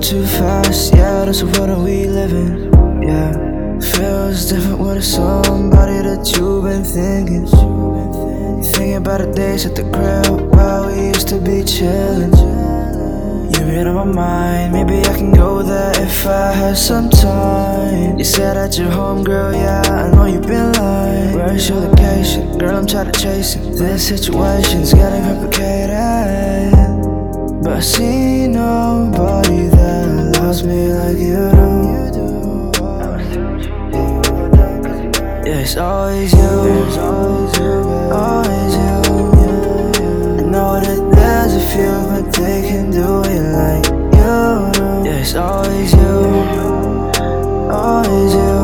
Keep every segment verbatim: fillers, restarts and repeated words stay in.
too fast, yeah, that's the world that we live in, yeah. Feels different with somebody that you've been thinking. Thinking about the days at the crib while we used to be chillin'. You've been on my mind, maybe I can go there if I had some time. You said that you're home, girl, yeah, I know you've been lying. Where's your location? Girl, I'm tired of chasing. This situation's getting complicated, but I see nobody that loves me like you do. Yeah, it's always you, it's always you, always you. I know that there's a few, but they can do it like you do. Yeah, it's always you, always you.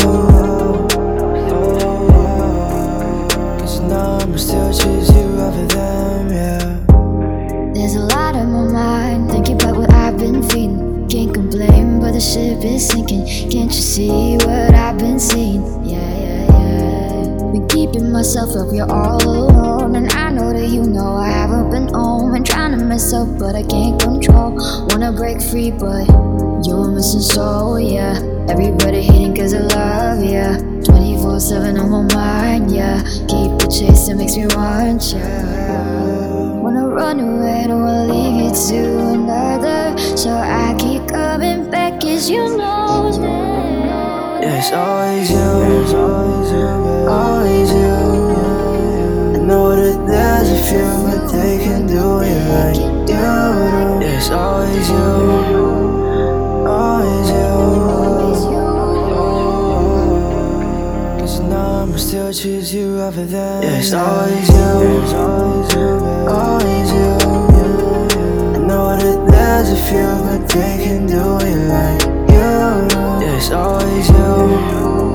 Cause now I'ma still choose you over them, yeah. There's a lot on my mind, thinking about what I've been feeling. Can't complain, but the ship is sinking. Can't you see what I've been seeing? Yeah, yeah, yeah. Been keeping myself up here all alone, and I know that you know I haven't been home. And trying to mess up, but I can't control. Wanna break free, but you're missing soul, yeah. Everybody hating cause I love ya. twenty-four seven on my mind, yeah. Keep the chase, it makes me want ya. Wanna run away, don't wanna leave you to another, so I keep coming back cause you know that. Yeah, it's always you, it's always you, always you. I know that there's a few, but they can do it like you do. Yeah, it's always you, always you. Cause now I'ma still choose you over them. Yeah, it's always you, it's always you, always you. I know that there's a few, but they can do it like you do. Yeah, it's always you.